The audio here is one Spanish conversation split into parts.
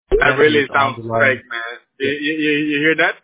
That Kennedy really is on sounds the line. fake, man. Yeah. You hear that?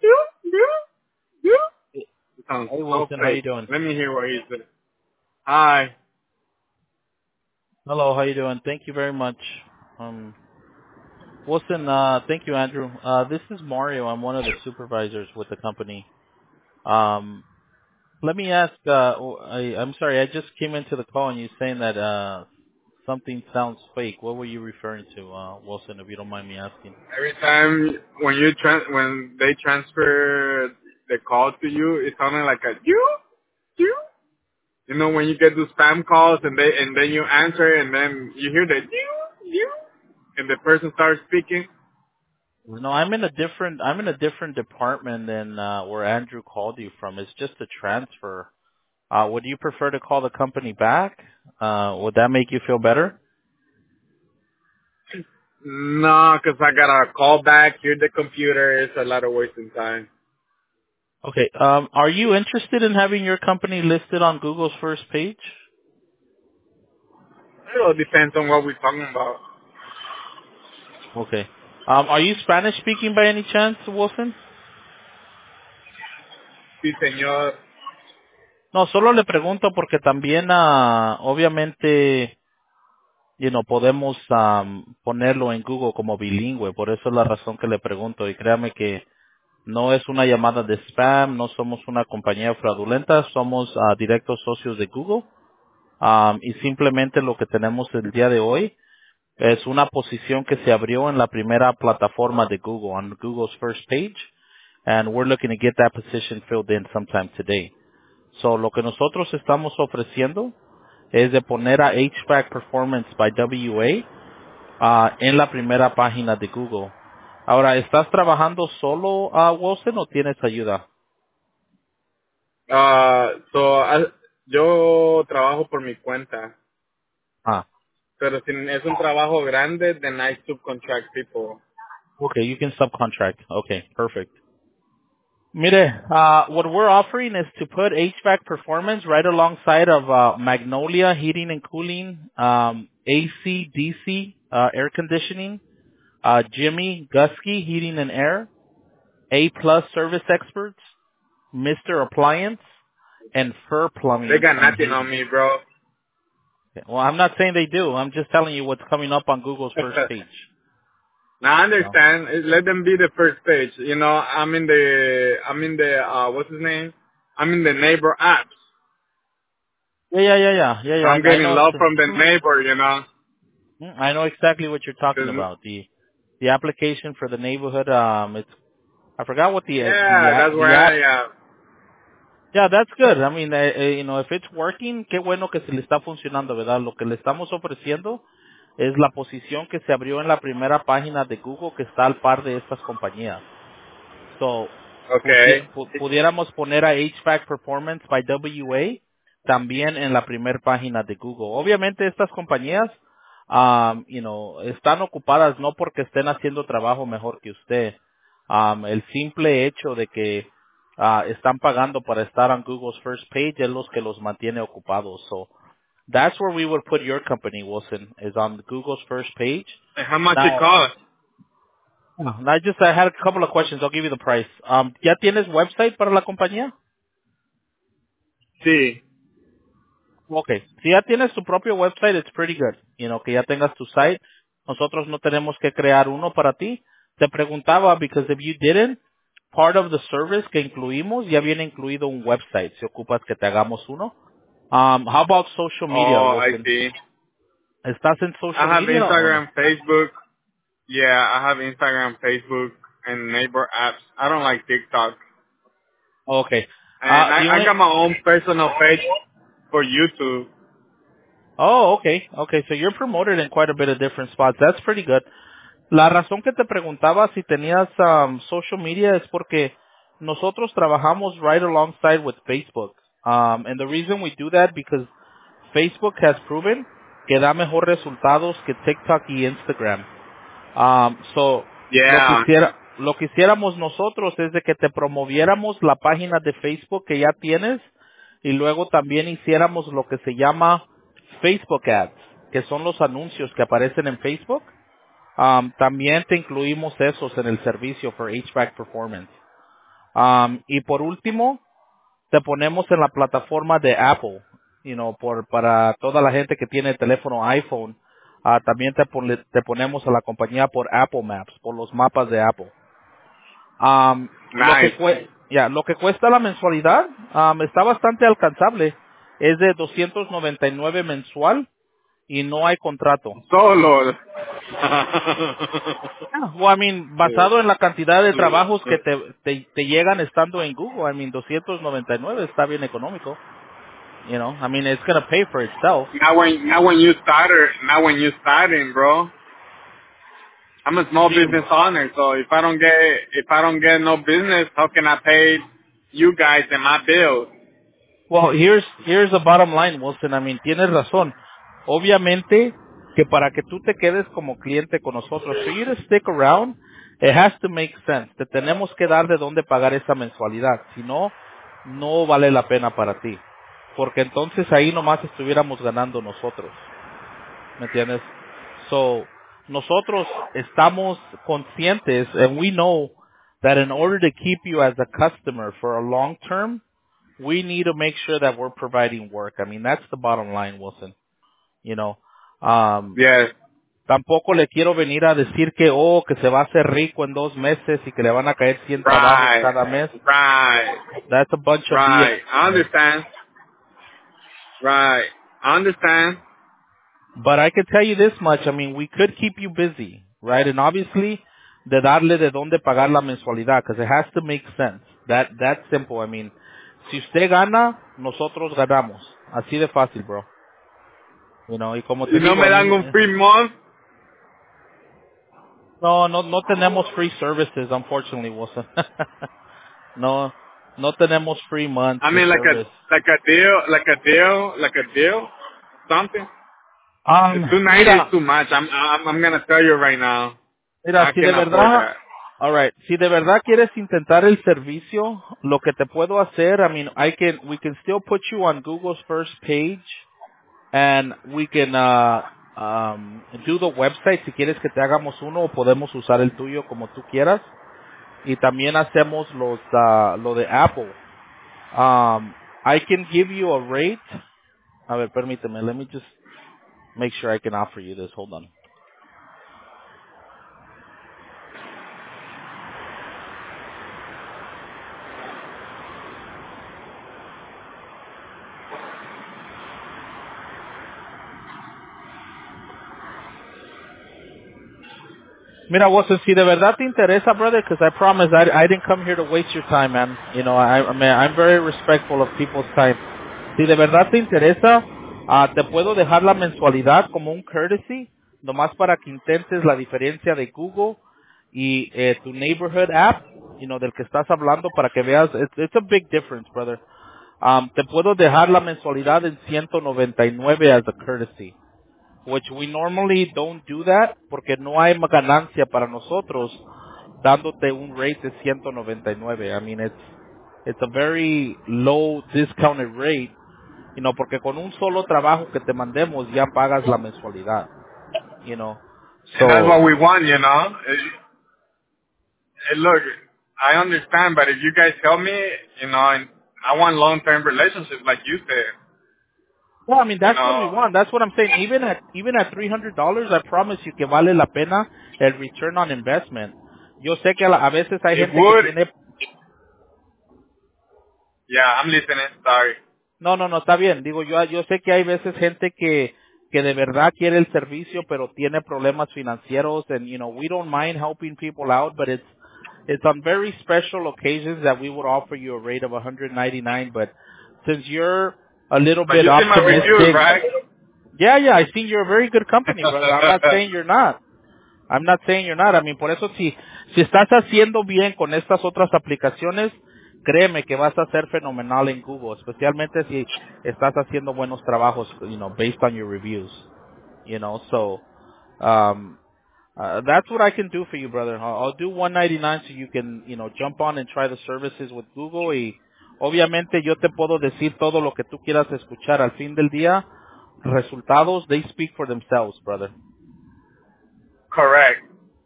It sounds Hey, so Wilson, how you fake. doing? Let me hear what he said. Hi. Hello, how you doing? Thank you very much. Um, Wilson, thank you, Andrew. This is Mario. I'm one of the supervisors with the company. Um, let me ask. I'm sorry. I just came into the call and you saying that something sounds fake. What were you referring to, Wilson? If you don't mind me asking. Every time when they transfer the call to you, it's sounding like a you. You know when you get those spam calls and then you answer and then you hear the you and the person starts speaking. No, I'm in a different department than where Andrew called you from. It's just a transfer. Would you prefer to call the company back? Would that make you feel better? No, 'cause I gotta call back, hear the computer. It's a lot of wasting time. Okay. Are you interested in having your company listed on Google's first page? It all depends on what we're talking about. Okay. Are you Spanish speaking by any chance, Wilson? Sí, señor. No, solo le pregunto porque también, obviamente, podemos ponerlo en Google como bilingüe. Por eso es la razón que le pregunto. Y créame que no es una llamada de spam, no somos una compañía fraudulenta, somos directos socios de Google. Y simplemente lo que tenemos el día de hoy es una posición que se abrió en la primera plataforma de Google, on Google's first page, and we're looking to get that position filled in sometime today. So lo que nosotros estamos ofreciendo es de poner a HVAC Performance by WA en la primera página de Google. Ahora, ¿estás trabajando solo, Wilson, o tienes ayuda? Yo trabajo por mi cuenta, Ah, pero si es un trabajo grande, then I subcontract people. okay, you can subcontract. Okay, perfect. Mire, what we're offering is to put HVAC performance right alongside of Magnolia Heating and Cooling, AC, DC, air conditioning, Jimmy Gusky Heating and Air, A Plus Service Experts, Mr. Appliance, and Fur They Plumbing got and nothing on Heating. me, bro. Okay. Well, I'm not saying they do. I'm just telling you what's coming up on Google's first page. Now I You know? understand. Let them be the first page. You know, what's his name? I'm in the neighbor apps. So Yeah. I'm I getting know. love from the neighbor, you know. I know exactly what you're talking 'Cause about. The application for the neighborhood. It's I forgot what yeah, that's the where app. I am. Yeah, that's good. I mean, if it's working, qué bueno que se le está funcionando, ¿verdad? Lo que le estamos ofreciendo es la posición que se abrió en la primera página de Google que está al par de estas compañías. So, Okay. pudiéramos poner a HVAC Performance by WA también en la primera página de Google. Obviamente estas compañías, están ocupadas no porque estén haciendo trabajo mejor que usted. El simple hecho de que están pagando para estar on Google's first page es los que los mantiene ocupados. So, that's where we would put your company, Wilson, is on Google's first page. And how much it Now, costs? I had a couple of questions. I'll give you the price. ¿Ya tienes website para la compañía? Sí. Okay. Si ya tienes tu propio website, it's pretty good. Que ya tengas tu site. Nosotros no tenemos que crear uno para ti. Te preguntaba, because if you didn't, part of the service que incluimos ya viene incluido un website, si ocupas que te hagamos uno. How about social media, Oh, I Wilson? see. ¿Estás en I social have media o no? Instagram, Facebook. Yeah, I have Instagram, Facebook, and neighbor apps. I don't like TikTok. Okay. And I The got my own personal page for YouTube. Oh, okay. Okay, so you're promoted in quite a bit of different spots. That's pretty good. La razón que te preguntaba si tenías social media es porque nosotros trabajamos right alongside with Facebook. And the reason we do that because Facebook has proven que da mejor resultados que TikTok y Instagram. So Yeah. lo que hiciéramos nosotros es de que te promoviéramos la página de Facebook que ya tienes y luego también hiciéramos lo que se llama Facebook Ads, que son los anuncios que aparecen en Facebook. También te incluimos esos en el servicio for HVAC Performance. Y por último, te ponemos en la plataforma de Apple, para toda la gente que tiene teléfono iPhone. También te ponemos a la compañía por Apple Maps, por los mapas de Apple. Lo Nice. que lo que cuesta la mensualidad, está bastante alcanzable. Es de 299 mensual y no hay contrato. Solo. Well, I mean, basado en la cantidad de trabajos que te llegan estando en Google, I mean, 299 está bien económico. I mean, it's gonna pay for itself. Now when you starting, bro. I'm a small Sí. business owner, so if I don't get no business, how can I pay you guys and my bills? Well, here's the bottom line, Wilson. I mean, tienes razón. Obviamente que para que tú te quedes como cliente con nosotros, for you to stick around, it has to make sense. Te tenemos que dar de dónde pagar esa mensualidad. Si no, no vale la pena para ti. Porque entonces ahí nomás estuviéramos ganando nosotros. ¿Me entiendes? So, nosotros estamos conscientes and we know that in order to keep you as a customer for a long term, we need to make sure that we're providing work. I mean, that's the bottom line, Wilson. You know, um, Yes. tampoco le quiero venir a decir que se va a hacer rico en 2 meses y que le van a caer 100 trabajos Right. cada mes. Right. That's a bunch of BS. Right. I understand. Right. I understand. But I can tell you this much, I mean, we could keep you busy, right? And obviously, de darle de dónde pagar la mensualidad, because it has to make sense. That's simple. I mean, si usted gana, nosotros ganamos. Así de fácil, bro. Y como te Si no digo, me I dan mean, un free month, no tenemos free services, unfortunately, Wilson. no, no tenemos free months I de mean service. like a deal, something. Um, 290 is mira, too much. I'm gonna tell you right now. Mira, I si de can afford verdad, that. alright, si de verdad quieres intentar el servicio, lo que te puedo hacer, I mean, we can still put you on Google's first page, and we can, do the website si quieres que te hagamos uno, o podemos usar el tuyo como tú quieras, y también hacemos lo de Apple. I can give you a rate. A ver, permíteme, let me just make sure I can offer you this, hold on. Mira, Wilson, si de verdad te interesa, brother, because I promise I didn't come here to waste your time, man. I mean, I'm very respectful of people's time. Si de verdad te interesa, te puedo dejar la mensualidad como un courtesy, nomás para que intentes la diferencia de Google y tu neighborhood app, del que estás hablando, para que veas, it's a big difference, brother. Te puedo dejar la mensualidad en 199 as a courtesy, which we normally don't do that porque no hay ganancia para nosotros dándote un rate de 199. I mean, it's a very low discounted rate, porque con un solo trabajo que te mandemos ya pagas la mensualidad, you know. And that's So, what we want, you know. Look, I understand, but if you guys help me, and I want long-term relationships, like you said, well, I mean, you that's what we know. want. That's what I'm saying. Even at $300, I promise you que vale la pena el return on investment. Yo sé que a veces hay It gente que would. tiene. Yeah, I'm listening. Sorry. No, está bien. Digo, yo sé que hay veces gente que de verdad quiere el servicio, pero tiene problemas financieros, and we don't mind helping people out, but it's on very special occasions that we would offer you a rate of 199. But since you're a little But bit you see my reviews, optimistic, right? yeah, I think you're a very good company, brother. I'm not saying you're not. I'm not saying you're not. I mean, por eso si estás haciendo bien con estas otras aplicaciones, créeme que vas a ser fenomenal en Google, especialmente si estás haciendo buenos trabajos, based on your reviews, So, that's what I can do for you, brother. I'll do 199 so you can, jump on and try the services with Google, y obviamente yo te puedo decir todo lo que tú quieras escuchar. Al fin del día, resultados, they speak for themselves, brother. Correct.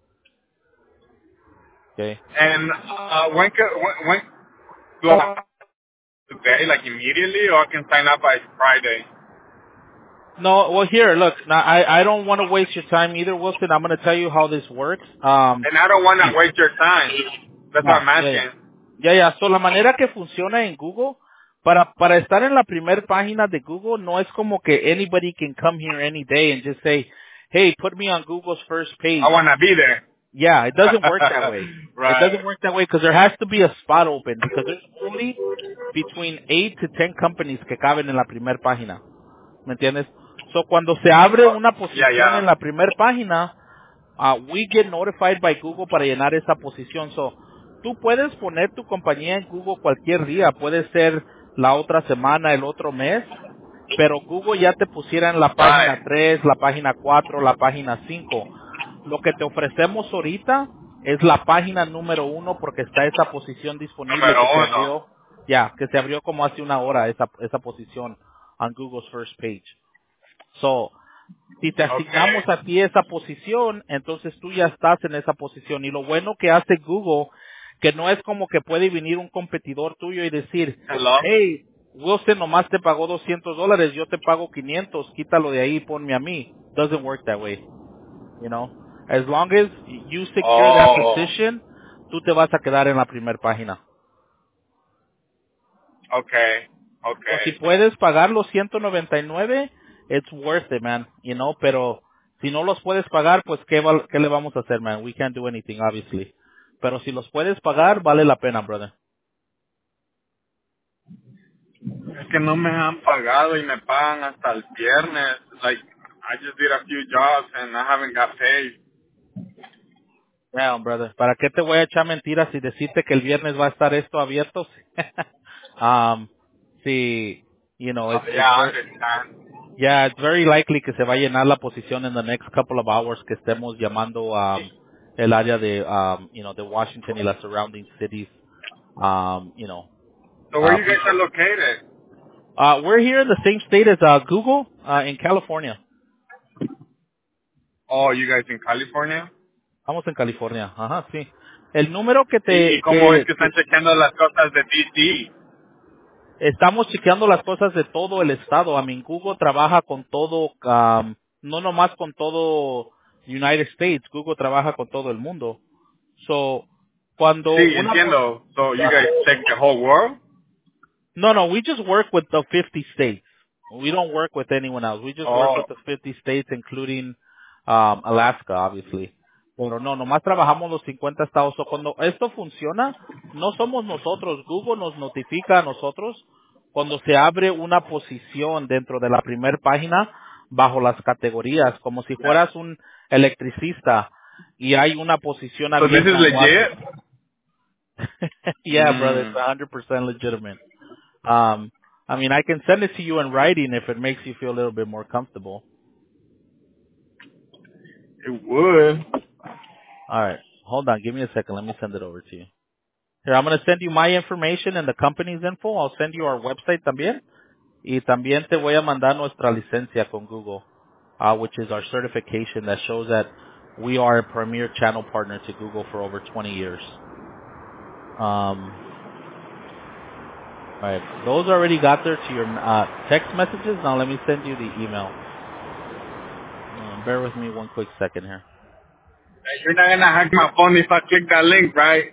Okay. And when do I have today, like immediately, or I can sign up by Friday? No, well here, look, now I don't want to waste your time either, Wilson. I'm going to tell you how this works. And I don't want to waste your time. That's what Yeah, I'm yeah, yeah. asking. So la manera que funciona en Google, para estar en la primer página de Google, no es como que anybody can come here any day and just say, hey, put me on Google's first I page. want to be there. Yeah, it doesn't work that way. It Right. doesn't work that way because there has to be a spot open because there's only between 8 to 10 companies que caben en la primer página. ¿Me entiendes? So cuando se abre una Yeah, posición yeah. en la primer página, we get notified by Google para llenar esa posición. So, tú puedes poner tu compañía en Google cualquier día, puede ser la otra semana, el otro mes, pero Google ya te pusiera en la página Right. 3, la página 4, la página 5. Lo que te ofrecemos ahorita es la página número 1 porque está esa posición disponible Número que se uno. abrió, que se abrió como hace una hora esa posición on Google's first page. So, si te Okay. asignamos a ti esa posición, entonces tú ya estás en esa posición. Y lo bueno que hace Google, que no es como que puede venir un competidor tuyo y decir, Hello? hey, Wilson nomás te pagó $200, yo te pago 500, quítalo de ahí y ponme a mí. Doesn't work that way, you know. As long as you secure that Oh. position, tú te vas a quedar en la primera página. Okay. O si Okay. puedes pagar los 199, it's worth it, man, you know, pero si no los puedes pagar, pues ¿qué le vamos a hacer, man? We can't do anything, obviously. Pero si los puedes pagar, vale la pena, brother. Es que no me han pagado y me pagan hasta el viernes. Like, I just did a few jobs and I haven't got paid. Damn, brother. ¿Para qué te voy a echar mentiras y decirte que el viernes va a estar esto abierto? um, sí, you know, Yeah, I understand. it's very likely que se va a llenar la posición in the next couple of hours que estemos llamando el área de de Washington y las surrounding cities. You know, So where you guys are people. located? We're here in the same state as Google in California. Oh, you guys in California? Vamos en California. Ajá, sí. El número que ¿Y te cómo es que están chequeando las cosas de DC? estamos chequeando las cosas de todo el estado. I mean, Google trabaja con todo, no nomás con todo United States. Google trabaja con todo el mundo. So, cuando Sí, entiendo. So you guys check the whole world? No, we just work with the 50 states. We don't work with anyone else. We just work Oh, with the 50 states, including Alaska, obviously. Pero no, nomás trabajamos los 50 estados. So, cuando esto funciona, no somos nosotros. Google nos notifica a nosotros cuando se abre una posición dentro de la primer página bajo las categorías, como si yeah. fueras un electricista y hay una posición So this is abierta en legit? Washington. Yeah, brother, it's Mm, 100% legitimate. Um, I mean, I can send it to you in writing if it makes you feel a little bit more comfortable. it would. All right. Hold on. Give me a second. Let me send it over to you. Here, I'm going to send you my information and the company's info. I'll send you our website también. Y también te voy a mandar nuestra licencia con Google, which is our certification that shows that we are a premier channel partner to Google for over 20 years. All right. Those already got there to your text messages. Now let me send you the email. Bear with me one quick second here. You're not gonna hack my phone if I click that link, right?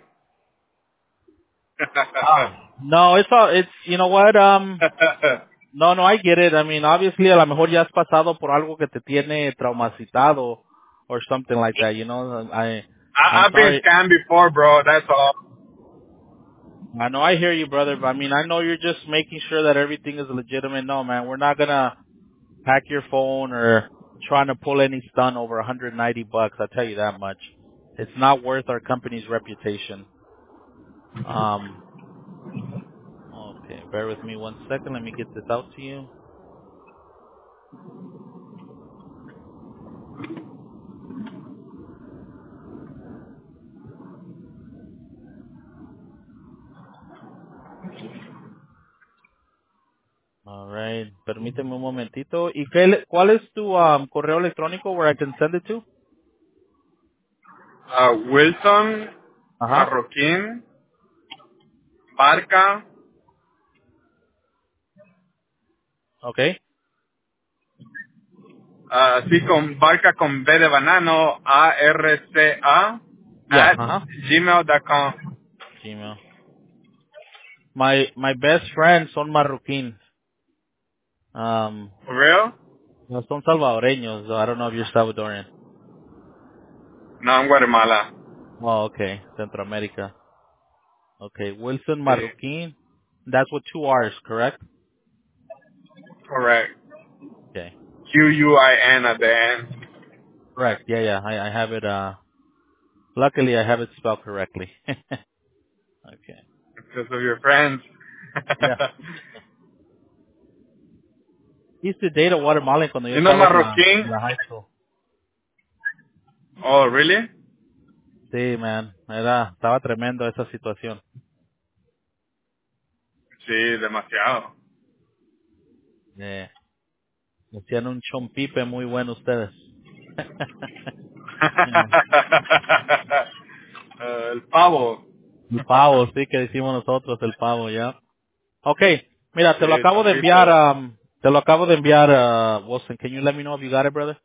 No, it's you know what, no, I get it. I mean, obviously a lo mejor ya has pasado por algo que te tiene traumatizado or something like that, you know. I'm I've been sorry. scammed before, bro. That's all. I know I hear you, brother, but I mean, I know you're just making sure that everything is legitimate. No, man, we're not gonna hack your phone or trying to pull any stunt over $190. I'll tell you that much. It's not worth our company's reputation. Um, okay, bear with me one second. Let me get this out to you. All right. Permíteme un momentito. ¿Y cuál es tu correo electrónico where I can send it to? Wilson, Ajá. Marroquín, Barca, Okay. sí, con Barca con B de banano, ARCA, Yeah. at Ajá. gmail.com. Gmail. My best friends son marroquín. For real? No son salvadoreños. So I don't know if you're Salvadorian. No, I'm Guatemala. Oh, okay. Centroamérica. Okay. Wilson Sí, Marroquín. That's with two R's, correct? correct. Okay. QUIN at the end. Correct. Yeah, yeah. I have it. Luckily, I have it spelled correctly. Okay. Because of your friends. Yeah. Used to date a Guatemalan cuando yo You know estaba en Marroquín? la high school. Oh, really? Sí, man. Estaba tremendo esa situación. Sí, demasiado. Eh, hacían un chompipe muy bueno ustedes. Yeah. El pavo. El pavo, sí, que decimos nosotros, el pavo, ya. Okay. Mira, te Sí, lo acabo de enviar, chompito. Wilson. Can you let me know if you got it, brother?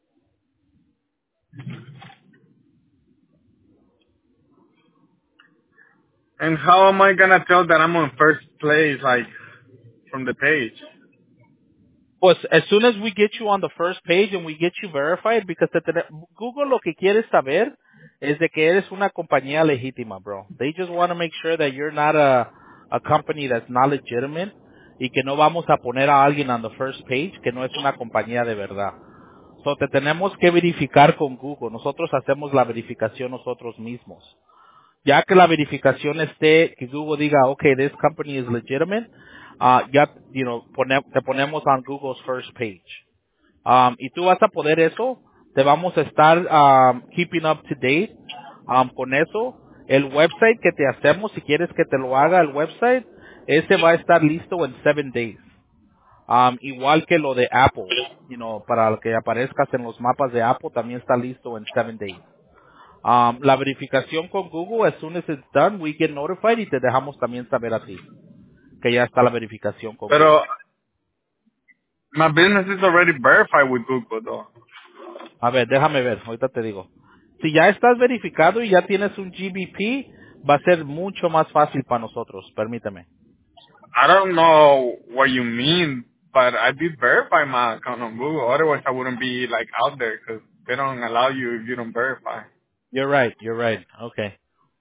And how am I gonna tell that I'm on first place, like, from the page? Pues, as soon as we get you on the first page and we get you verified, because Google lo que quiere saber es de que eres una compañía legítima, bro. They just want to make sure that you're not a company that's not legitimate y que no vamos a poner a alguien on the first page que no es una compañía de verdad. So, te tenemos que verificar con Google. Nosotros hacemos la verificación nosotros mismos. Ya que la verificación esté, que Google diga, okay, this company is legitimate, ya, te ponemos on Google's first page. Y tú vas a poder eso, te vamos a estar keeping up to date con eso. El website que te hacemos, si quieres que te lo haga el website, ese va a estar listo en 7 days. Igual que lo de Apple, para que aparezcas en los mapas de Apple, también está listo en 7 days. La verificación con Google, as soon as it's done, we get notified y te dejamos también saber a ti que ya está la verificación con Pero Google. my business is already verified with Google, though. A ver, déjame ver, ahorita te digo. Si ya estás verificado y ya tienes un GBP, va a ser mucho más fácil para nosotros, permíteme. I don't know what you mean, but I did verify my account on Google. Otherwise, I wouldn't be, like, out there because they don't allow you if you don't verify. You're right, okay.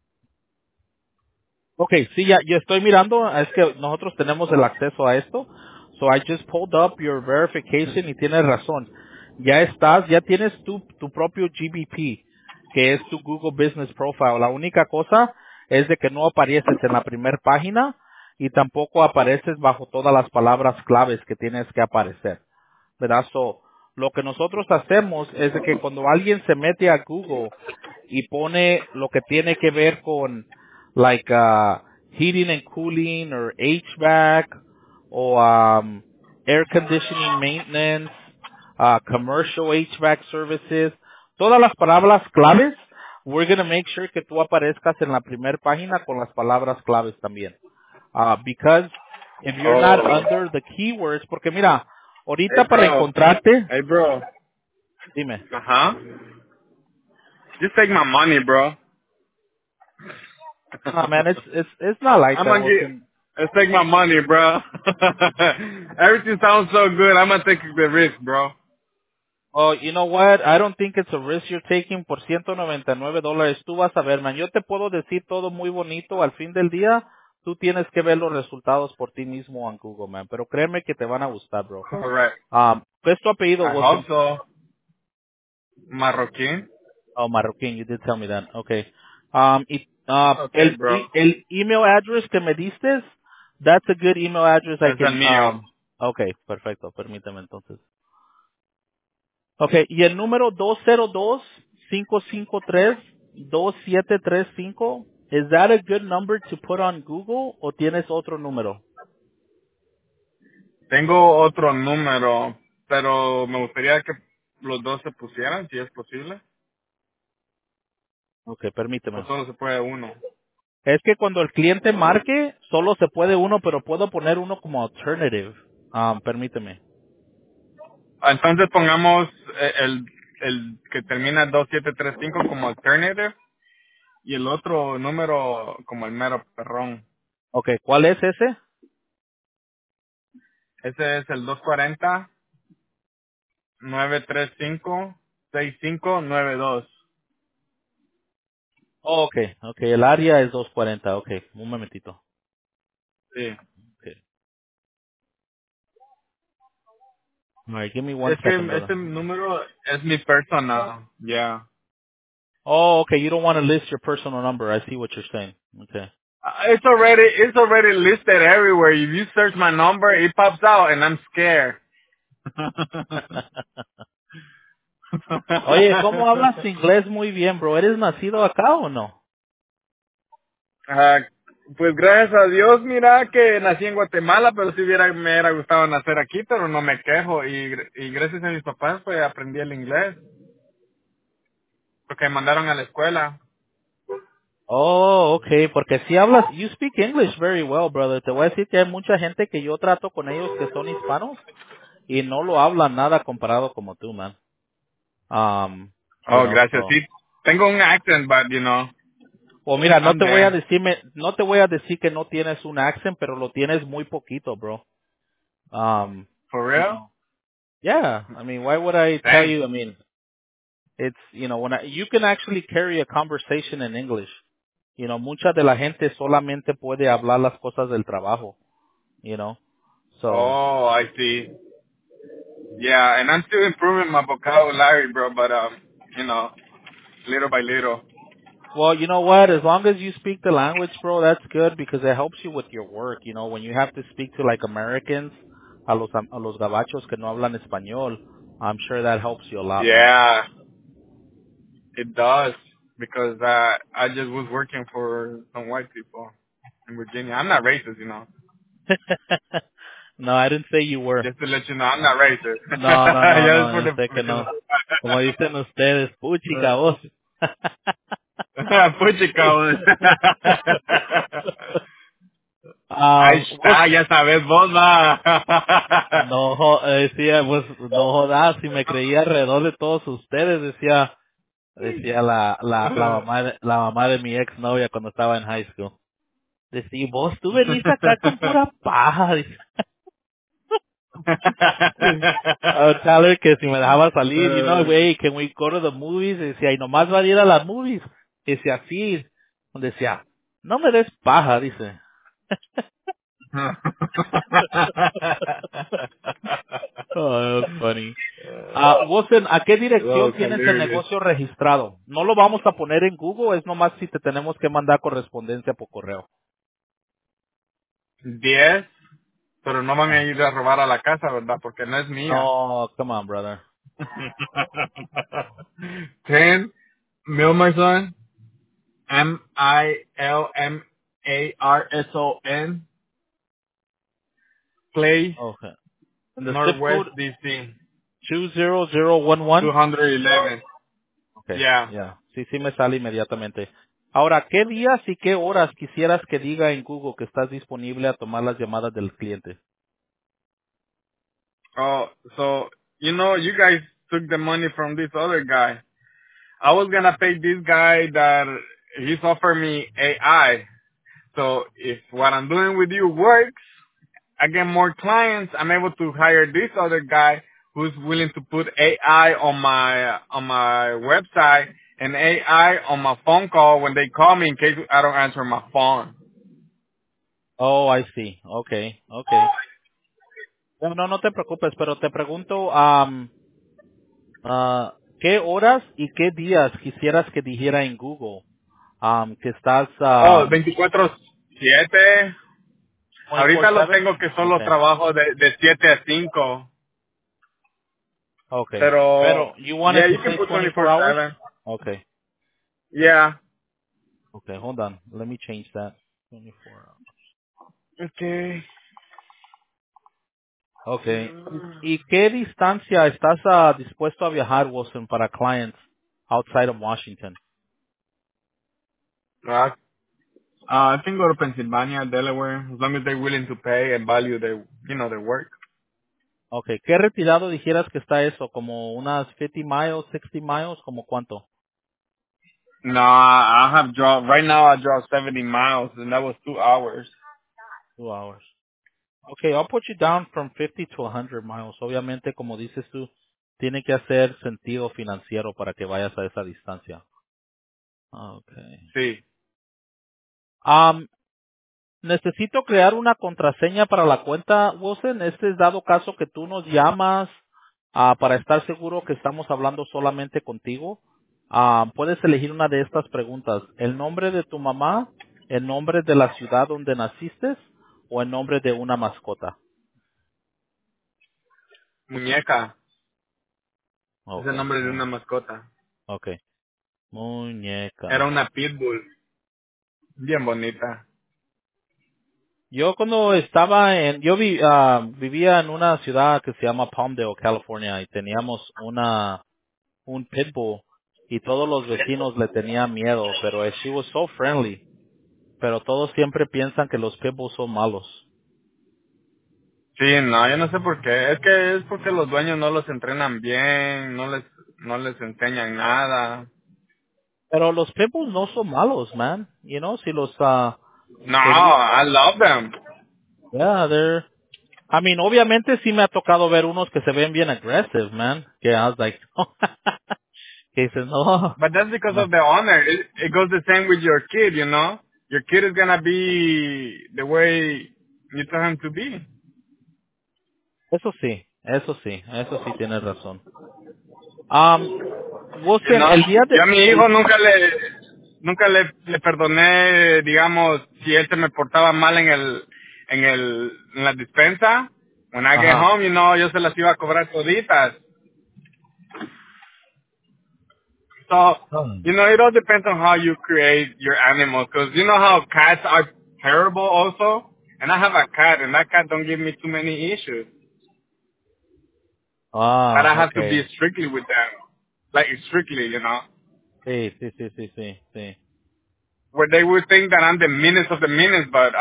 Okay, sí, ya, yo estoy mirando, es que nosotros tenemos el acceso a esto. So I just pulled up your verification y tienes razón. Ya tienes tu propio GBP, que es tu Google Business Profile. La única cosa es de que no apareces en la primera página y tampoco apareces bajo todas las palabras claves que tienes que aparecer. ¿Verdad? So, lo que nosotros hacemos es de que cuando alguien se mete a Google y pone lo que tiene que ver con like heating and cooling or HVAC o air conditioning maintenance, commercial HVAC services, todas las palabras claves, we're going to make sure que tú aparezcas en la primera página con las palabras claves también. Because if you're not Oh. under the keywords, porque mira, Hey, ahorita para bro. encontrarte, Hey, bro. dime. Uh-huh. Just take my money, bro. No, man, it's not like I'm that, gonna get. Wilson. Let's take my money, bro. Everything sounds so good. I'm gonna take the risk, bro. Oh, you know what? I don't think it's a risk you're taking por $199. Tú vas a ver, man. Yo te puedo decir todo muy bonito. Al fin del día, tú tienes que ver los resultados por ti mismo en Google, man. Pero créeme que te van a gustar, bro. Correct. ¿Qué es tu apellido, I hope Wilson? so. Marroquín. Oh, Marroquín. You did tell me that. Okay. Okay, bro. El email address que me diste, that's a good email address I Es el can, mío. okay, perfecto. Permíteme entonces. Okay, y el número 202-553-2735, is that a good number to put on Google o tienes otro número? Tengo otro número, pero me gustaría que los dos se pusieran, si es posible. Okay, O permíteme. solo se puede uno. Es que cuando el cliente marque, solo se puede uno, pero puedo poner uno como alternative. Permíteme. Entonces pongamos el que termina 2735 como alternative y el otro número como el mero perrón. Okay, ¿cuál es ese? Ese es el 240-935-6592. Oh, okay, el área es 240. Okay, un momentito. Sí. Okay. All right, give me one Es que second, brother. este número es mi personal. Yeah. Oh, okay, you don't want to list your personal number. I see what you're saying. Okay. It's already listed everywhere. If you search my number, it pops out and I'm scared. Oye, ¿cómo hablas inglés muy bien, bro? ¿Eres nacido acá o no? Ah, pues gracias a Dios, mira que nací en Guatemala, pero si me hubiera gustado nacer aquí, pero no me quejo. Y gracias a mis papás, pues aprendí el inglés, porque me mandaron a la escuela. Oh, okay, porque si hablas, you speak English very well, brother. Te voy a decir que hay mucha gente que yo trato con ellos que son hispanos y no lo hablan nada comparado como tú, man. Oh, gracias. So. Sí, tengo un accent, but O mira, I'm there. no te voy a decir que no tienes un accent, pero lo tienes muy poquito, bro. Um, For you real? know. Yeah, I mean, why would I tell Thanks. you? I mean, it's, you can actually carry a conversation in English. Mucha de la gente solamente puede hablar las cosas del trabajo, you know. So, Oh, I see. Yeah, and I'm still improving my vocabulary, bro, but little by little. well, you know what? As long as you speak the language, bro, that's good because it helps you with your work. When you have to speak to like Americans, a los gabachos que no hablan español, I'm sure that helps you a lot, man. Yeah, it does because I just was working for some white people in Virginia. I'm not racist. No, I didn't say you were. Just to let you know, I'm not racist. No, no, no, Just no, for yo the sé que no. Como dicen ustedes, puchica vos. Puchica. Ahí Vos, está, ya sabes, vos va. no, decía, pues, no jodas, si me creía alrededor de todos ustedes, decía la mamá de mi ex novia cuando estaba en high school. Decía, vos tú venís acá con pura paja. Dice. I would tell her que si me dejaba salir, güey, can we go to the movies? Decía, y nomás va a ir a las movies. Decía, sí. Decía, no me des paja, dice. Oh, that's funny. Wilson, ¿a qué That dirección was tienes el hilarious. negocio registrado? No lo vamos a poner en Google, es nomás si te tenemos que mandar correspondencia por correo. 10, pero no van a Ah. ir a robar a la casa, ¿verdad? Porque no es mía. No, come on, brother. 10, Milmerson, Milmarson, Place, Okay. And the zip Northwest code, DC, 20011. 211. Okay, Yeah. ya. Sí, me sale inmediatamente. Ahora, ¿qué días y qué horas quisieras que diga en Google que estás disponible a tomar las llamadas del cliente? Oh, so, you guys took the money from this other guy. I was gonna pay this guy that he's offered me AI. So if what I'm doing with you works, I get more clients. I'm able to hire this other guy who's willing to put AI on my website and AI on my phone call when they call me in case I don't answer my phone. Oh, I see. Okay. No te preocupes, pero te pregunto, ¿qué horas y qué días quisieras que dijera en Google que estás Oh, 24/7. Ahorita lo 24/7? tengo que solo Okay, trabajo de 7 a 5. okay. Pero, Pero, you yeah, wanted to you can say put 24 hours? 24/7. Okay, Yeah. okay, hold on. Let me change that. 24 hours. Okay. Okay. ¿Y qué distancia estás dispuesto a viajar, Wilson, para clients outside of Washington? Uh, I can go to Pennsylvania, Delaware, as long as they're willing to pay and value their, their work. Okay. ¿Qué retirado dijeras que está eso? ¿Como unas 50 miles, 60 miles? ¿Como cuánto? No, I have right now I drove 70 miles and that was 2 hours. 2 hours. Okay, I'll put you down from 50 to 100 miles. Obviamente, como dices tú, tiene que hacer sentido financiero para que vayas a esa distancia. Okay. Sí. Um, necesito crear una contraseña para la cuenta, Wilson. Este es dado caso que tú nos llamas para estar seguro que estamos hablando solamente contigo. Puedes elegir una de estas preguntas. ¿El nombre de tu mamá, el nombre de la ciudad donde naciste o el nombre de una mascota? Muñeca. Es el Okay, nombre de una mascota. okay. Era Muñeca. una pitbull. Bien bonita. Yo cuando estaba vivía en una ciudad que se llama Palmdale, California, y teníamos un pitbull y todos los vecinos le tenían miedo, pero she was so friendly. Pero todos siempre piensan que los pitbulls son malos. Sí, no, yo no sé por qué. Es porque los dueños no los entrenan bien, no les enseñan nada. Pero los pitbulls no son malos, man. You know, si No, te gusta, I love them. yeah, I mean, obviamente sí me ha tocado ver unos que se ven bien aggressive, man. Que I was like, que dices, no, But that's because no. of the honor. It goes the same with your kid, you know? Your kid is gonna be the way you tell him to be. Eso sí tienes razón. Um, You Wilson, know? el día Yo de, a mi hijo nunca le perdoné, digamos, si él se me portaba mal en la despensa. When I get ajá, home, yo se las iba a cobrar toditas. So, Mm. it all depends on how you create your animals. Because you know how cats are terrible also? And I have a cat, and that cat don't give me too many issues. But I have to be okay. strictly with them. Like, strictly. Sí, sí, sí, sí, sí, sí. Where they would think that I'm the meanest of the meanest, but,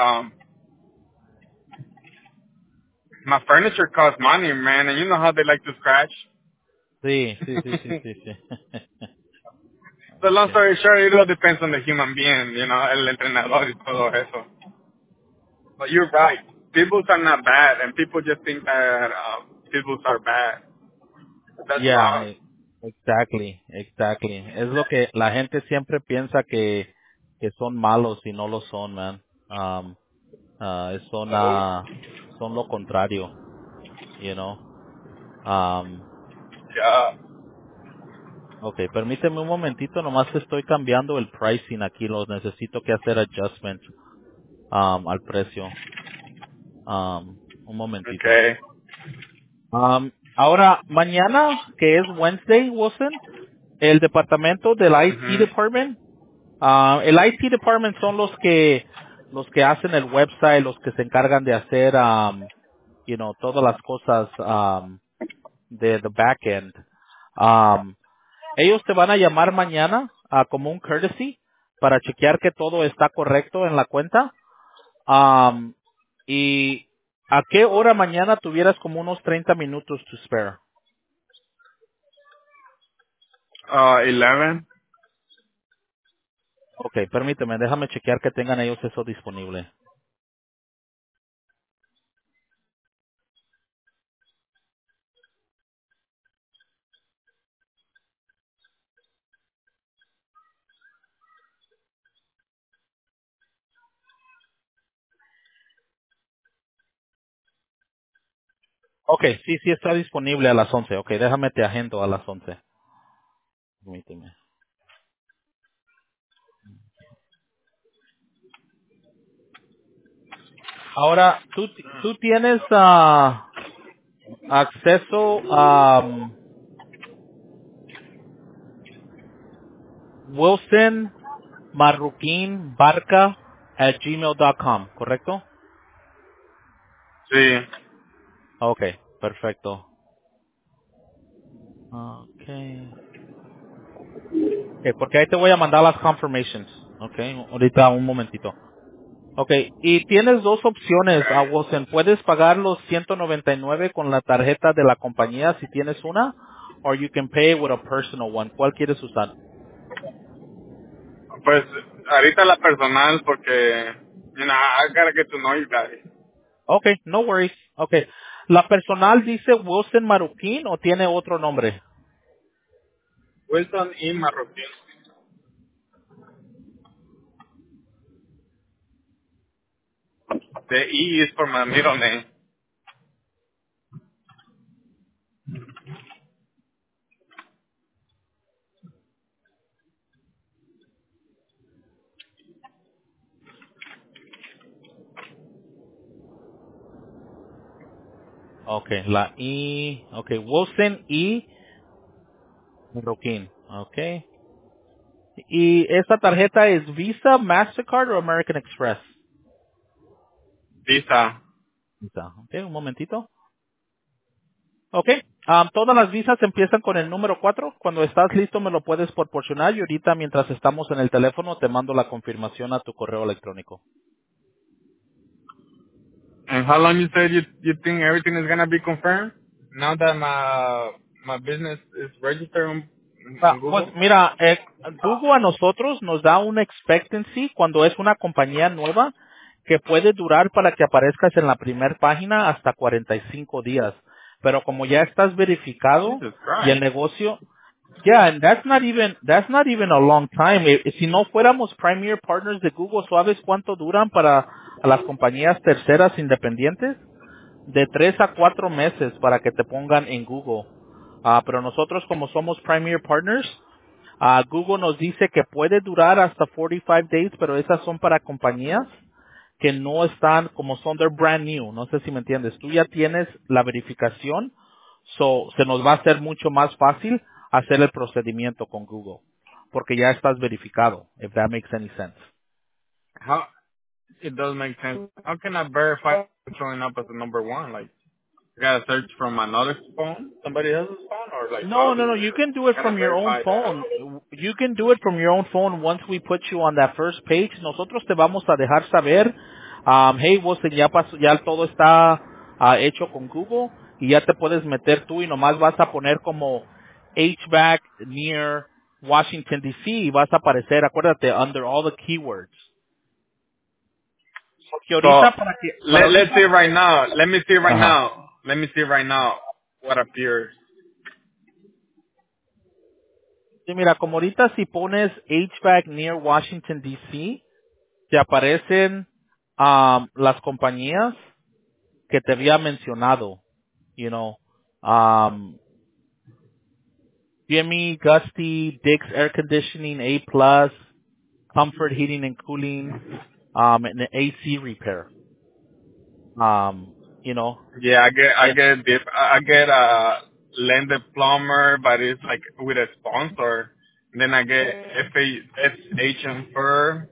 my furniture costs money, man, and you know how they like to scratch. Sí, sí, sí, sí, sí, sí. So long Okay. story short, it all depends on the human being, el entrenador y todo eso. But you're right. Pitbulls are not bad, and people just think that pitbulls are bad. That's Yeah, wrong. exactly, exactly. Es lo que la gente siempre piensa que son malos y no lo son, man. Son, son lo contrario, you know. Um, Yeah. okay, permíteme un momentito, nomás estoy cambiando el pricing aquí, los necesito que hacer adjustment, al precio. Un momentito. Okay. Ahora, mañana, que es Wednesday, Wilson, el departamento del IT Mhm. Department, el IT Department son los que hacen el website, los que se encargan de hacer, todas las cosas, de the backend. Ellos te van a llamar mañana, como un courtesy, para chequear que todo está correcto en la cuenta. Um, y ¿a qué hora mañana tuvieras como unos 30 minutos to spare? 11. Okay, permíteme, déjame chequear que tengan ellos eso disponible. Okay, sí, sí está disponible a las 11. Okay, déjame te agendo a las 11. Permíteme. Ahora, tú tienes acceso a Wilson Marroquín Barca at gmail.com, ¿correcto? Sí. Okay, perfecto. Okay. Okay, porque ahí te voy a mandar las confirmations. Okay, ahorita un momentito. Okay, y tienes dos opciones, Wilson. Puedes pagar los 199 con la tarjeta de la compañía si tienes una, or you can pay with a personal one. ¿Cuál quieres usar? Pues ahorita la personal porque, I gotta get to know you guys. Okay, no worries. Okay. ¿La personal dice Wilson Marroquín o tiene otro nombre? Wilson y Marroquín. The E is for my middle name. Okay, la I, okay, Wilson y Marroquín. Okay. ¿Y esta tarjeta es Visa, Mastercard o American Express? Visa. Visa. Okay, un momentito. Okay. Todas las visas empiezan con el número 4. Cuando estás listo me lo puedes proporcionar y ahorita mientras estamos en el teléfono te mando la confirmación a tu correo electrónico. And how long you said you think everything is gonna be confirmed? Now that my business is registered on Pues Google? mira, Google a nosotros nos da un expectancy cuando es una compañía nueva que puede durar para que aparezcas en la primera página hasta 45 días. Pero como ya estás verificado Jesus y el Christ. negocio, yeah, and that's not even a long time. Si no fuéramos Premier Partners de Google, ¿sabes cuánto duran para a las compañías terceras independientes? De 3 a 4 meses para que te pongan en Google. Pero nosotros como somos Premier Partners, Google nos dice que puede durar hasta 45 days, pero esas son para compañías que no están, como son, they're brand new. No sé si me entiendes. Tú ya tienes la verificación, se nos va a hacer mucho más fácil hacer el procedimiento con Google, porque ya estás verificado, if that makes any sense. How it does make sense. How can I verify I'm showing up as the number one? Like I gotta search from another phone, somebody else's phone, or like No, no, no. You can do it how can I from your own verify that? phone. You can do it from your own phone once we put you on that first page. Nosotros te vamos a dejar saber, hey, Wilson, ya pasó, ya todo está hecho con Google y ya te puedes meter tú y nomás vas a poner como HVAC near Washington DC y vas a aparecer, acuérdate, under all the keywords. Que So ahorita para let's see ahorita, right now. Let me see right ajá. now. Let me see right now what appears. Sí, mira, como ahorita si pones HVAC near Washington DC, te aparecen las compañías que te había mencionado, you know, Jimmy, Gusty, Dick's Air Conditioning, A Plus, Comfort Heating and Cooling, and the AC Repair. You know, Yeah, I eh, get Lend the plumber, but it's like with a sponsor. Then I get FHS and Fur,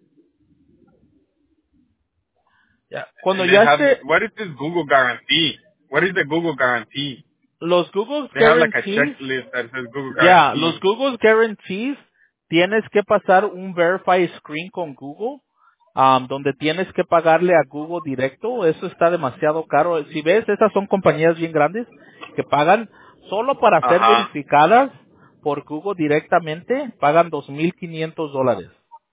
cuando and they ya have esté what is this Google guarantee? What is the Google guarantee? los Google They have like a Guarantees. checklist that says Google Ya, los guarantee. Google Guarantees, tienes que pasar un Verify Screen con Google, donde tienes que pagarle a Google directo. Eso está demasiado caro. Si ves, esas son compañías bien grandes que pagan solo para ser Uh-huh. verificadas por Google directamente, pagan $2,500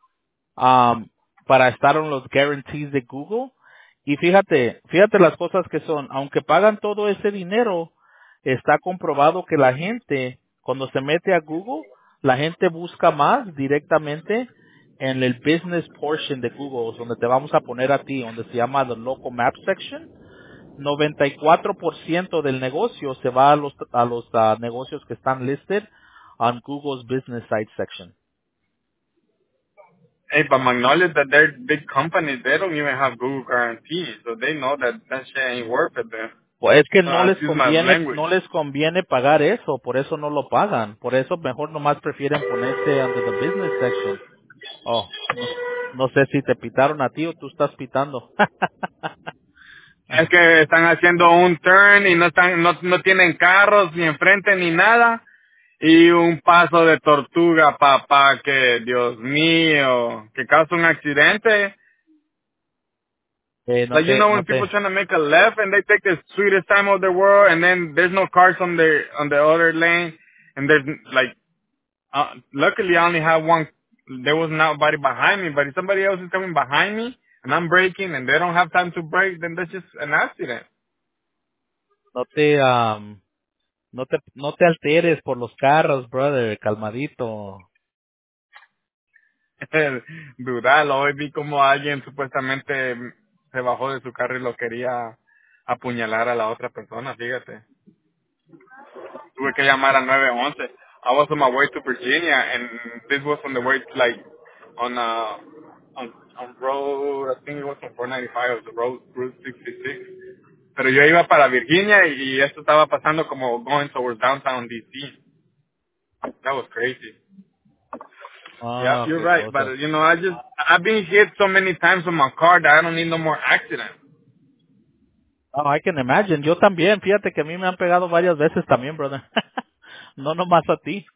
para estar en los guarantees de Google. Y fíjate las cosas que son, aunque pagan todo ese dinero, está comprobado que la gente, cuando se mete a Google, la gente busca más directamente en el business portion de Google, donde te vamos a poner a ti, donde se llama the local map section. 94% del negocio se va a los negocios que están listed on Google's business site section. Hey, but Magnolia, that they're big companies, they don't even have Google guarantee, so they know that that shit ain't worth it then. Pues es que Excuse my language. no les conviene pagar eso, por eso no lo pagan. Por eso mejor nomás prefieren ponerse under the business section. Oh, no sé si te pitaron a ti o tú estás pitando. Es que están haciendo un turn y no tienen carros ni enfrente ni nada. Y un paso de tortuga, papá, que Dios mío, que causa un accidente. No Like, you te, know no when people te, trying to make a left and they take the sweetest time of the world and then there's no cars on the other lane and there's like, luckily I only have one, there was nobody behind me, but if somebody else is coming behind me and I'm braking and they don't have time to brake, then that's just an accident. no te, no te alteres por los carros, brother, calmadito. Dural, hoy vi como alguien supuestamente se bajó de su carro y lo quería apuñalar a la otra persona, fíjate. Tuve que llamar a 911. I was on my way to Virginia and this was on the way to, like on on road, I think it was on 495, it was the route 66. Pero yo iba para Virginia y esto estaba pasando como going towards downtown DC. That was crazy. Yeah, Ah, you're qué right. But cosas. I've been hit so many times on my car that I don't need no more accident. Oh, I can imagine. Yo también, fíjate que a mí me han pegado varias veces también, brother. No nomás a ti.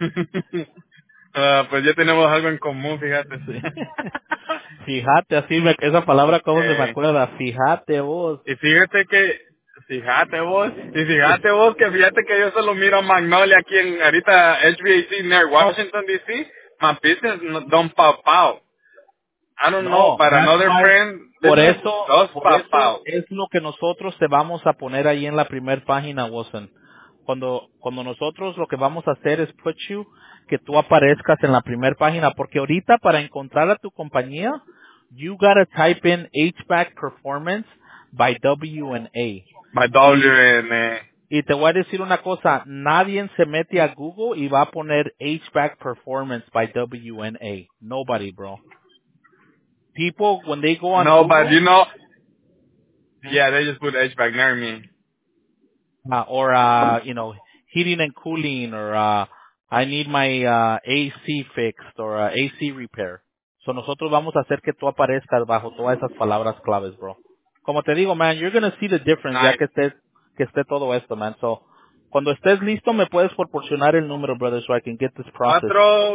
Pues ya tenemos algo en común, fíjate. Sí. Fíjate, así esa palabra cómo se me eh, acuerda. Fíjate vos. y fíjate vos que yo solo miro a Magnolia aquí en ahorita HVAC near Washington DC. My business don't pop out. I don't know, No, but that's another why. friend business does Por pop eso out. es lo que nosotros te vamos a poner ahí en la primer página, Wilson. Cuando nosotros lo que vamos a hacer es put you, que tú aparezcas en la primer página, porque ahorita para encontrar a tu compañía, you gotta type in HVAC Performance by W&A. My Y, WN. y te voy a decir una cosa, nadie se mete a Google y va a poner HVAC Performance by W&A. Nobody, bro. People, when they go on No, but Google, yeah, they just put HVAC near me. or heating and cooling, or I need my AC fixed, or AC repair. So nosotros vamos a hacer que tú aparezcas bajo todas esas palabras claves, bro. Como te digo, man, you're gonna see the difference ya Nice. que esté todo esto, man. So cuando estés listo me puedes proporcionar el número, brother, so I can get this process.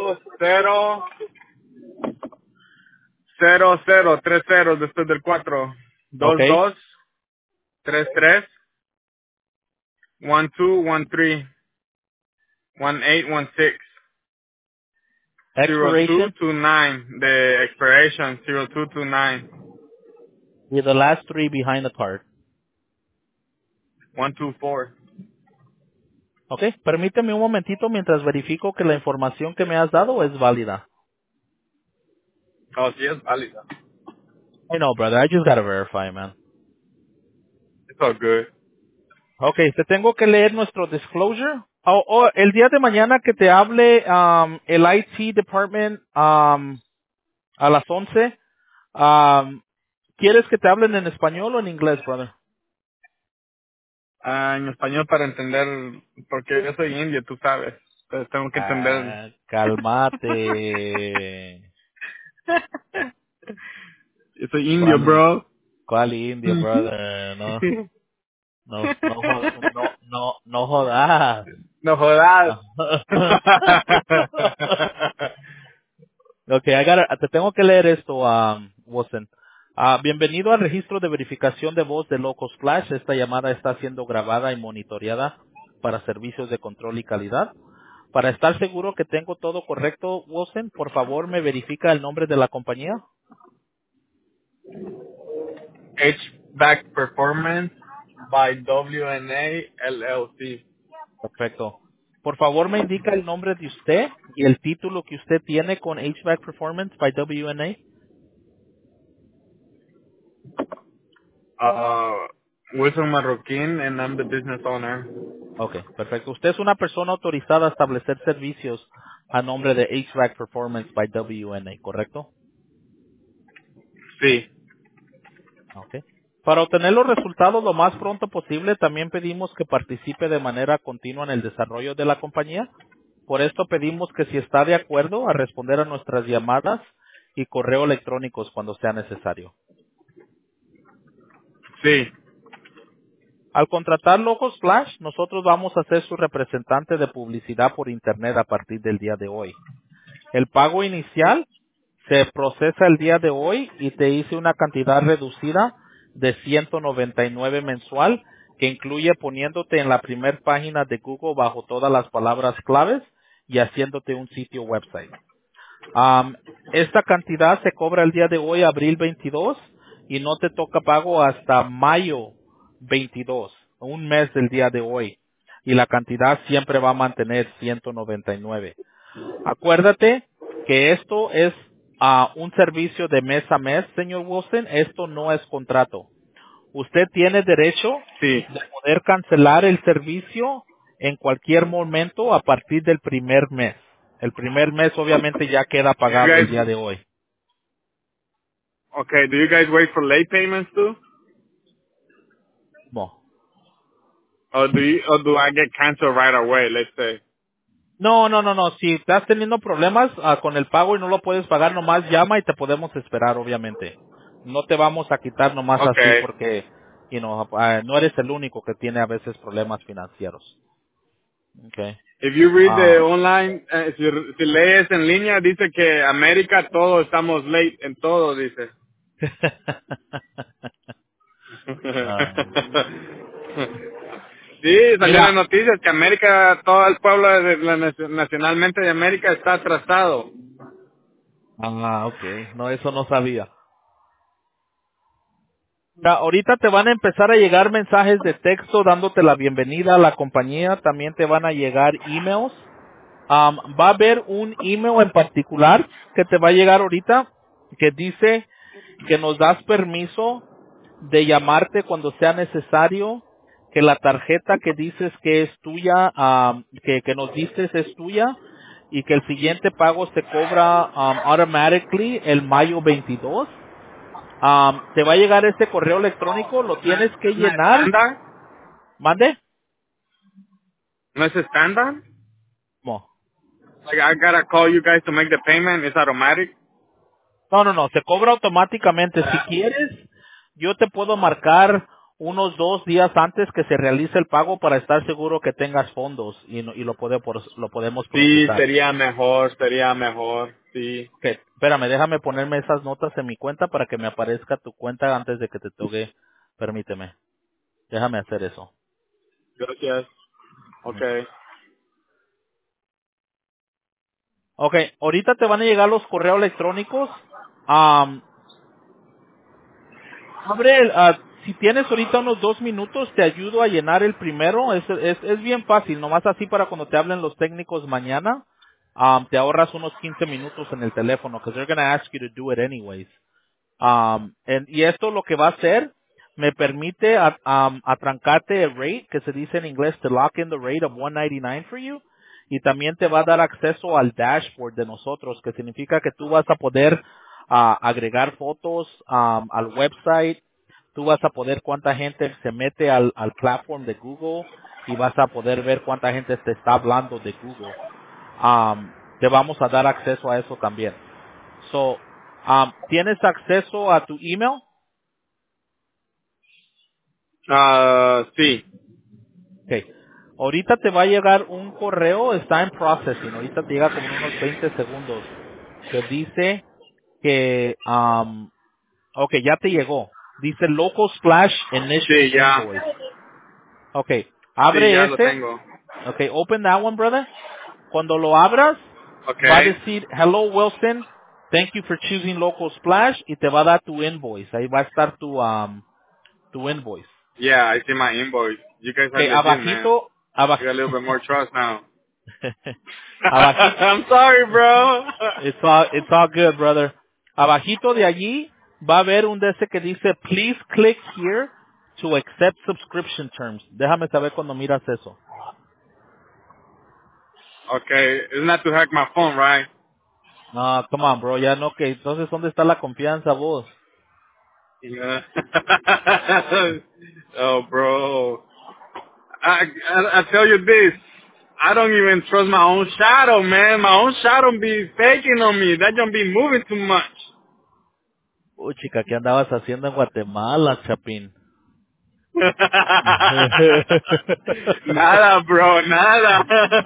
4030 después del 4. Okay? 2233 1213 1816 Expiration 0229. The expiration 0229 with the last three behind the card. 124. Okay? Permíteme un momentito mientras verifico que la información que me has dado es válida. Oh, sí es válida. I know, brother. I just gotta verify, man. It's all good. Okay, te tengo que leer nuestro disclosure. El día de mañana que te hable el IT department a las 11, ¿quieres que te hablen en español o en inglés, brother? En español para entender, porque yo soy indio, tú sabes. Entonces tengo que entender. Cálmate. Yo soy indio, ¿Cuál, bro. cuál indio, brother? No jodas. No jodas. Okay, te tengo que leer esto, Wilson. Bienvenido al registro de verificación de voz de Locos Flash. Esta llamada está siendo grabada y monitoreada para servicios de control y calidad. Para estar seguro que tengo todo correcto, Wilson, por favor me verifica el nombre de la compañía. HVAC Performance by WNA LLC. Perfecto. Por favor me indica el nombre de usted y el título que usted tiene con HVAC Performance by WNA. Wilson Marroquín, and I'm the business owner. Ok, perfecto. Usted es una persona autorizada a establecer servicios a nombre de HVAC Performance by WNA, ¿correcto? Sí, Ok. Para obtener los resultados lo más pronto posible, también pedimos que participe de manera continua en el desarrollo de la compañía. Por esto pedimos que si está de acuerdo a responder a nuestras llamadas y correo electrónicos cuando sea necesario. sí. Al contratar Local Splash, nosotros vamos a ser su representante de publicidad por Internet a partir del día de hoy. El pago inicial se procesa el día de hoy y te hice una cantidad reducida de 199 mensual, que incluye poniéndote en la primer página de Google bajo todas las palabras claves y haciéndote un sitio website. Um, Esta cantidad se cobra el día de hoy, abril 22, y no te toca pago hasta mayo 22, un mes del día de hoy. Y la cantidad siempre va a mantener 199. Acuérdate que esto es un servicio de mes a mes, señor Wilson. Esto no es contrato. Usted tiene derecho Sí. de poder cancelar el servicio en cualquier momento a partir del primer mes. El primer mes obviamente ya queda Do you pagado el día guys, de hoy. okay, do you guys wait for late payments too? No. Or do I get canceled right away, let's say? No. Si estás teniendo problemas con el pago y no lo puedes pagar, nomás llama y te podemos esperar, obviamente. No te vamos a quitar nomás así Okay. porque, no eres el único que tiene a veces problemas financieros. Okay. If you read the Ah. online, si lees en línea, dice que América todos estamos late en todo, dice. Ah. Sí, salió en las Mira. noticias que América, todo el pueblo nacionalmente de América está atrasado. Okay. No, eso no sabía. Ahorita te van a empezar a llegar mensajes de texto dándote la bienvenida a la compañía. También te van a llegar emails. Va a haber un email en particular que te va a llegar ahorita que dice que nos das permiso de llamarte cuando sea necesario, que la tarjeta que dices que es tuya, que nos dices es tuya, y que el siguiente pago se cobra automatically el mayo 22. Te va a llegar este correo electrónico, lo tienes que ¿Es una llenar. estándar? ¿Mande? ¿No es estándar? No. Like I gotta call you guys to make the payment, it's automatic? No, se cobra automáticamente. Si quieres, yo te puedo marcar unos 2 días antes que se realice el pago para estar seguro que tengas fondos y, y lo podemos Sí, procesar. sería mejor, sí. Ok, espérame, déjame ponerme esas notas en mi cuenta para que me aparezca tu cuenta antes de que te toque. Permíteme, déjame hacer eso. Gracias. Mm. Okay. Ok, ahorita te van a llegar los correos electrónicos. Abre si tienes ahorita unos 2 minutos, te ayudo a llenar el primero. Es bien fácil, nomás así para cuando te hablen los técnicos mañana, te ahorras unos 15 minutos en el teléfono, because they're going to ask you to do it anyways. Y esto lo que va a hacer, me permite atrancarte el rate, que se dice en inglés, to lock in the rate of 199 for you, y también te va a dar acceso al dashboard de nosotros, que significa que tú vas a poder agregar fotos al website, tú vas a poder cuánta gente se mete al platform de Google y vas a poder ver cuánta gente te está hablando de Google. Te vamos a dar acceso a eso también. So, ¿tienes acceso a tu email? Sí. Okay. Ahorita te va a llegar un correo, está en processing, ahorita te llega como en unos 20 segundos, que dice que, okay, ya te llegó. Dice Local Splash Initial Sí, ya. Invoice. Okay, Sí, abre ya lo ese. tengo. Okay, open that one, brother. Cuando lo abras, va a Okay. decir, Hello Wilson, thank you for choosing Local Splash, y te va a dar tu invoice. Ahí va a estar tu invoice. Yeah, I see my invoice. You guys are Okay, legit, man. I got a little bit more trust now. abajito, I'm sorry, bro. it's all good, brother. Abajito de allí va a haber un de ese que dice, please click here to accept subscription terms. Déjame saber cuando miras eso. Okay, it's not to hack my phone, right? No, come on, bro, ya no, que entonces, ¿dónde está la confianza vos? Yeah. Oh, bro. I tell you this. I don't even trust my own shadow, man. My own shadow be faking on me. That don't be moving too much. Uy, chica, ¿qué andabas haciendo en Guatemala, Chapín? Nada, bro, nada.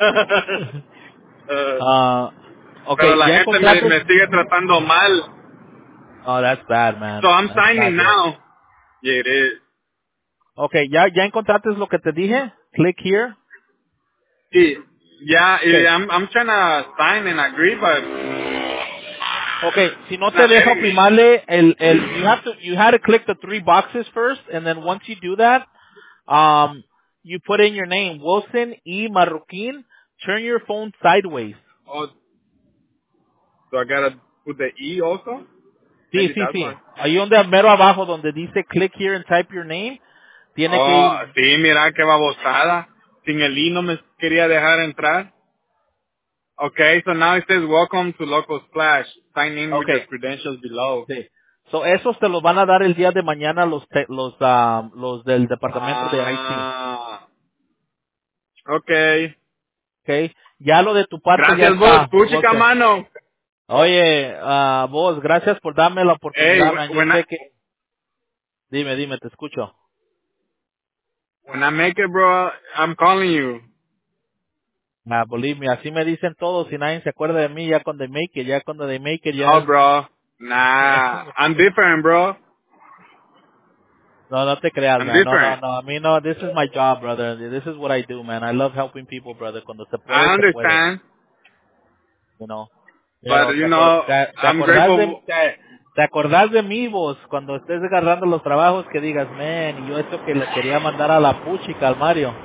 uh, Pero okay, la ya gente me encontraste. sigue tratando mal. Oh, that's bad, So man. I'm That's signing bad, bro. now. Yeah, it is. Okay, ya encontraste lo que te dije. Click here. Sí, yeah, Okay. I'm trying to sign and agree, but Okay, si no it's te not deja letting me. primarle you had to click the three boxes first, and then once you do that, you put in your name, Wilson E. Marroquin. Turn your phone sideways. Oh, so I gotta put the E also? Sí, Maybe sí, that's why. sí. Ahí donde mero abajo donde dice click here and type your name, tiene que Oh, ir. sí, mira qué babosada. Sin el I no me quería dejar entrar. Okay, so now it says welcome to Local Splash. Sign in with your Okay. credentials below. Sí. So esos te los van a dar el día de mañana los del departamento de IT. Ah, okay. Okay. Ya lo de tu parte ya Gracias vos, está, puchica Wilson. mano. Oye, vos, gracias por darme la Hey, oportunidad, man. Yo when I sé que, dime, te escucho. when I make it, bro, I'm calling you. Believe me, así me dicen todos y nadie se acuerda de mí ya cuando they make it ya No, es. bro. Nah, I'm different, bro. No, no te creas, I'm man. No, no, different. no. A mí no, this is my job, brother. This is what I do, man. I love helping people, brother. Cuando se puede, I se puede. understand, You know. but Pero you know, te I'm acordás grateful. te acordás de mí, vos, cuando estés agarrando los trabajos que digas, man, y yo esto que le quería mandar a la puchica al Mario.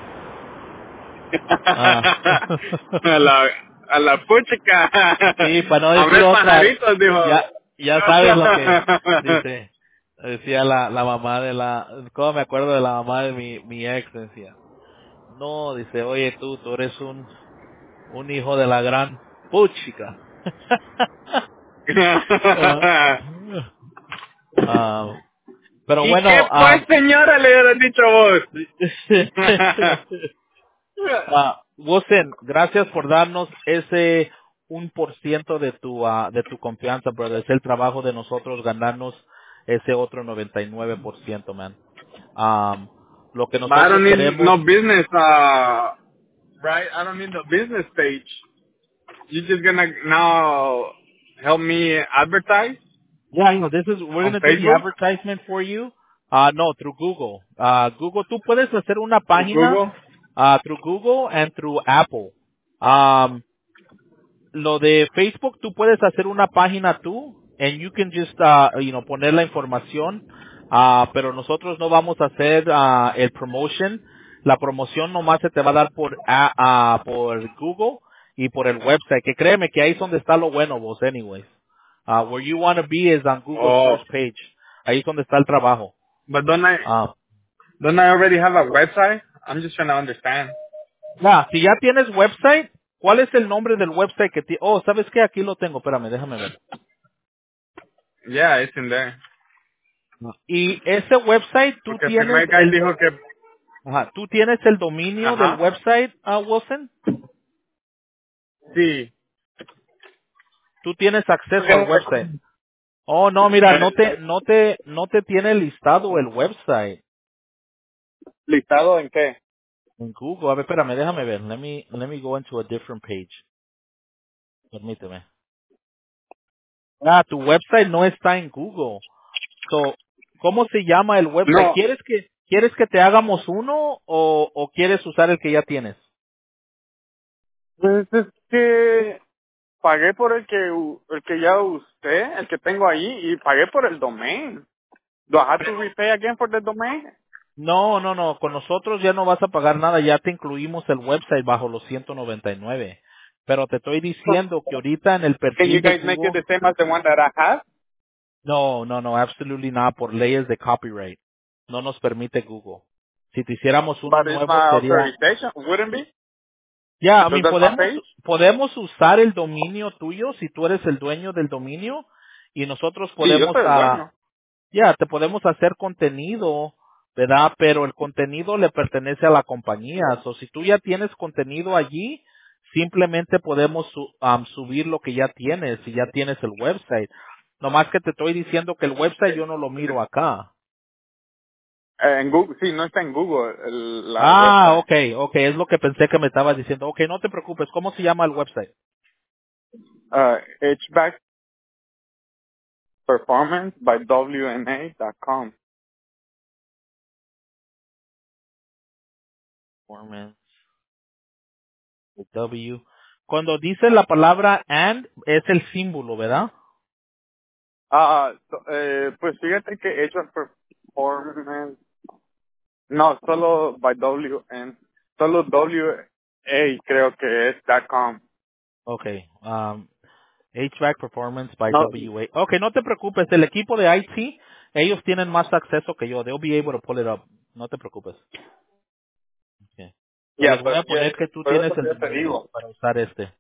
Ah. A la puchica. Sí, para no A decir ver otra, pajaritos, dijo. ya sabes lo que dice, decía la mamá ¿cómo me acuerdo de la mamá de mi ex? Decía, no, dice, oye tú eres un hijo de la gran puchica. Ah, ah, pero ¿Y bueno, qué pues, señora, le hubieras dicho vos? Wilson, gracias por darnos ese 1% de tu confianza, brother. Es el trabajo de nosotros ganarnos ese otro 99%, man. Um, lo que But I nosotros don't need queremos. no business, right? I don't need the business page. You're just gonna now help me advertise Yeah, I know. We're on gonna do the Facebook, advertisement for you. No, through Google. Google, tú puedes hacer una through página, Google. through Google and through Apple. Um, lo de Facebook, tú puedes hacer una página tú, and you can just, poner la información, pero nosotros no vamos a hacer el promotion. La promoción nomás se te va a dar por Google y por el website, que créeme que ahí es donde está lo bueno vos, anyways. Where you want to be is on Google's Oh, first page. Ahí es donde está el trabajo. but Ah, don't I already have a website? I'm just trying to understand. ya, si ya tienes website, ¿cuál es el nombre del website que Oh, ¿sabes qué? Aquí lo tengo, espérame, déjame ver. Yeah, it's in there. Y ese website, Porque el primer guy dijo que, tú tienes el dominio del ajá, website, Wilson. sí. Tú tienes acceso al Okay. website. Oh, no, mira, no te tiene listado el website ¿Listado en qué? en Google. A ver, espérame, déjame ver. Let me go into a different page. Permíteme. Tu website no está en Google. So, ¿cómo se llama el website? No, ¿Quieres que te hagamos uno o quieres usar el que ya tienes? pues es que pagué por el que ya usé, el que tengo ahí, y pagué por el domain. Do I have to repay again for the domain? No. Con nosotros ya no vas a pagar nada. Ya te incluimos el website bajo los 199. Pero te estoy diciendo que ahorita en el Can you perfil de guys make it Google, the same as the one that I have? no, absolutely nada por leyes de copyright. No nos permite Google. Si te hiciéramos uno But it's nuevo my sería, authorization, wouldn't be? ya, Because that's my page? podemos usar el dominio tuyo si tú eres el dueño del dominio y nosotros Sí, yo podemos soy el dueño. ya, te podemos hacer contenido, ¿verdad? Pero el contenido le pertenece a la compañía. O si tú ya tienes contenido allí, simplemente podemos subir lo que ya tienes, si ya tienes el website. Nomás que te estoy diciendo que el website yo no lo miro acá. En Google, sí, no está en Google la Ah, website. okay, es lo que pensé que me estabas diciendo. Okay, no te preocupes. ¿Cómo se llama el website? HVAC Performance by WNA.com. Performance W. Cuando dice la palabra and, es el símbolo, ¿verdad? Pues fíjate que HVAC Performance, no, solo by WN, solo WA creo que es .com. Okay. HVAC Performance by No, WA. Okay, no te preocupes. El equipo de IT, ellos tienen más acceso que yo. They'll be able to pull it up. No te preocupes. Okay. So ya, les voy pues a ya, poner que tú por tienes eso el yo te dominio digo. para usar este.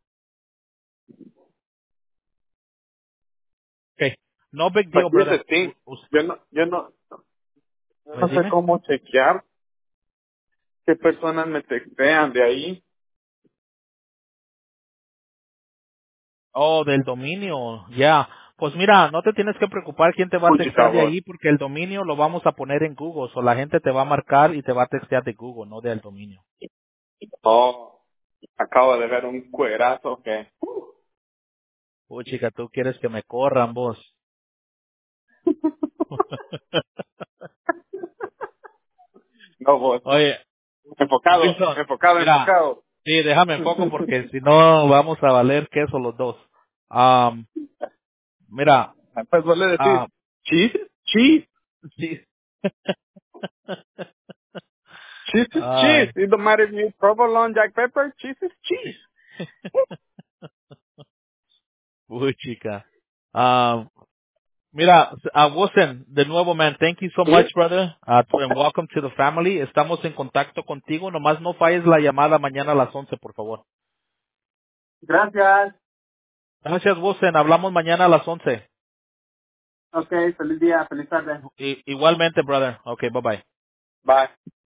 Okay. No big But deal, here's the brother. thing, yo Pues no sé dime. cómo chequear qué personas me textean de ahí. Oh, del dominio, ya. Pues mira, no te tienes que preocupar quién te va a Puchica textear de vos. ahí porque el dominio lo vamos a poner en Google. O la gente te va a marcar y te va a textear de Google, no del dominio. Oh, acabo de ver un cuerazo que, Uy, chica, tú quieres que me corran vos. no vos, Oye, enfocado, Wilson, enfocado, mira, enfocado. sí, déjame enfoco porque si no vamos a valer queso los dos. Um, mira, Pues vos le ah, decís, cheese, cheese, sí. cheese is cheese. Ay, It don't matter if you use provolone, jack pepper, cheese is cheese. uy, chica. Mira, Wilson, de nuevo, man, thank you so much, brother, and welcome to the family. Estamos en contacto contigo. Nomás no falles la llamada mañana a las 11, por favor. Gracias. Gracias, Wilson. Hablamos mañana a las 11. Okay, feliz día, feliz tarde. Igualmente, brother. Okay, bye bye. Bye.